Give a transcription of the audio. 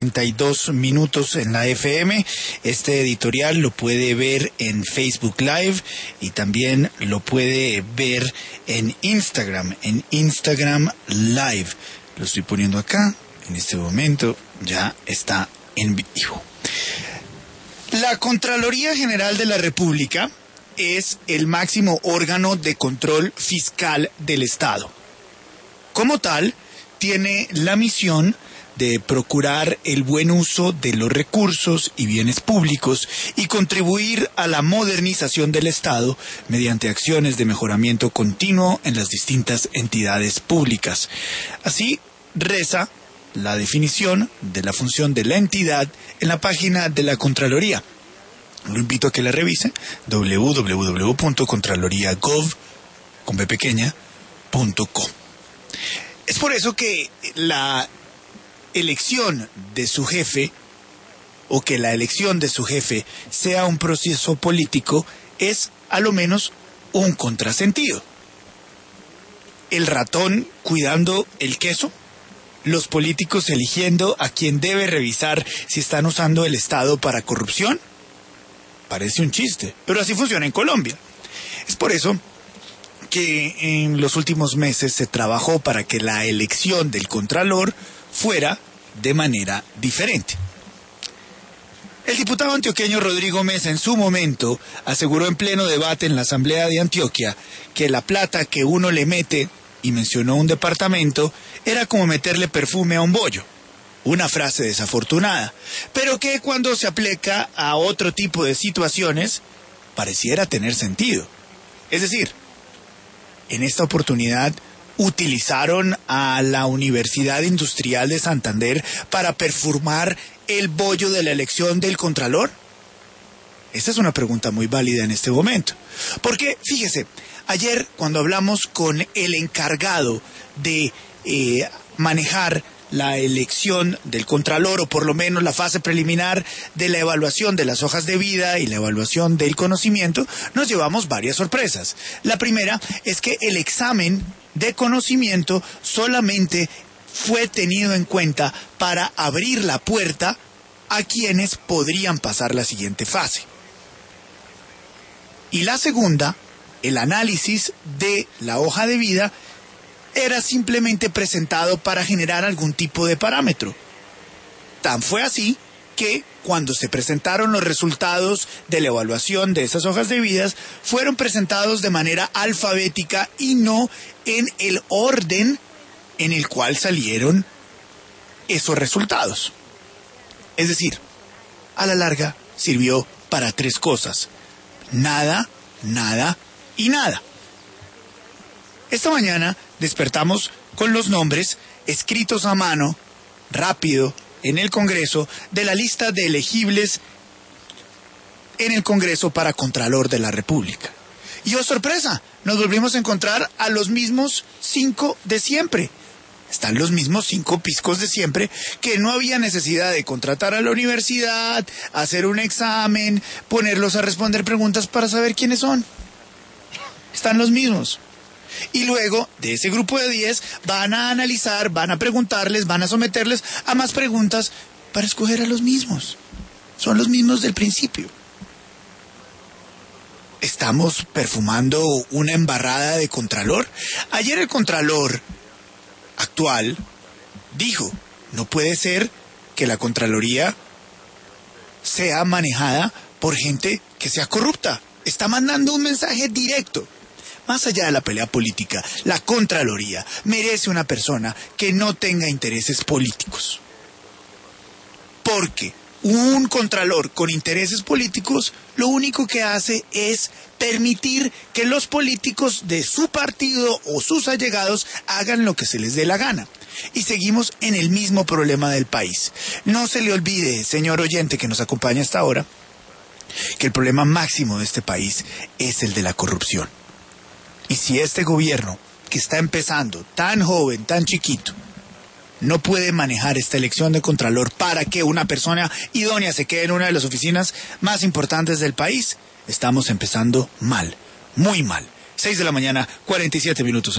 32 minutos en la FM. Este editorial lo puede ver en Facebook Live y también lo puede ver en Instagram Live. Lo estoy poniendo acá, en este momento ya está en vivo. La Contraloría General de la República es el máximo órgano de control fiscal del Estado. Como tal, tiene la misión de procurar el buen uso de los recursos y bienes públicos y contribuir a la modernización del Estado mediante acciones de mejoramiento continuo en las distintas entidades públicas. Así reza la definición de la función de la entidad en la página de la Contraloría. Lo invito a que la revise, www.contraloriagov.com. Es por eso que la elección de su jefe, o que la elección de su jefe sea un proceso político, es a lo menos un contrasentido. El ratón cuidando el queso, los políticos eligiendo a quien debe revisar si están usando el Estado para corrupción. Parece un chiste, pero así funciona en Colombia. Es por eso que en los últimos meses se trabajó para que la elección del Contralor fuera de manera diferente. El diputado antioqueño Rodrigo Mesa en su momento aseguró en pleno debate en la Asamblea de Antioquia que la plata que uno le mete, y mencionó un departamento, era como meterle perfume a un bollo. Una frase desafortunada, pero que cuando se aplica a otro tipo de situaciones pareciera tener sentido. Es decir, en esta oportunidad utilizaron a la Universidad Industrial de Santander para perfumar el bollo de la elección del Contralor. Esta es una pregunta muy válida en este momento. Porque, fíjese, ayer cuando hablamos con el encargado de manejar la elección del Contralor, o por lo menos la fase preliminar de la evaluación de las hojas de vida y la evaluación del conocimiento, nos llevamos varias sorpresas. La primera es que el examen de conocimiento solamente fue tenido en cuenta para abrir la puerta a quienes podrían pasar la siguiente fase. Y la segunda, el análisis de la hoja de vida, era simplemente presentado para generar algún tipo de parámetro. Tan fue así que cuando se presentaron los resultados de la evaluación de esas hojas de vidas, fueron presentados de manera alfabética y no en el orden en el cual salieron esos resultados. Es decir, a la larga sirvió para tres cosas: nada, nada y nada. Esta mañana despertamos con los nombres escritos a mano, rápido, en el Congreso, de la lista de elegibles en el Congreso para Contralor de la República. Y oh sorpresa, nos volvimos a encontrar a los mismos 5 de siempre. Están los mismos 5 piscos de siempre, que no había necesidad de contratar a la universidad, hacer un examen, ponerlos a responder preguntas para saber quiénes son. Están los mismos. Y luego, de ese grupo de 10, van a analizar, van a preguntarles, van a someterles a más preguntas para escoger a los mismos. Son los mismos del principio. ¿Estamos perfumando una embarrada de Contralor? Ayer el Contralor actual dijo: no puede ser que la Contraloría sea manejada por gente que sea corrupta. Está mandando un mensaje directo. Más allá de la pelea política, la Contraloría merece una persona que no tenga intereses políticos. Porque un Contralor con intereses políticos lo único que hace es permitir que los políticos de su partido o sus allegados hagan lo que se les dé la gana. Y seguimos en el mismo problema del país. No se le olvide, señor oyente que nos acompaña hasta ahora, que el problema máximo de este país es el de la corrupción. Y si este gobierno, que está empezando, tan joven, tan chiquito, no puede manejar esta elección de Contralor para que una persona idónea se quede en una de las oficinas más importantes del país, estamos empezando mal, muy mal. 6 de la mañana, 47 minutos.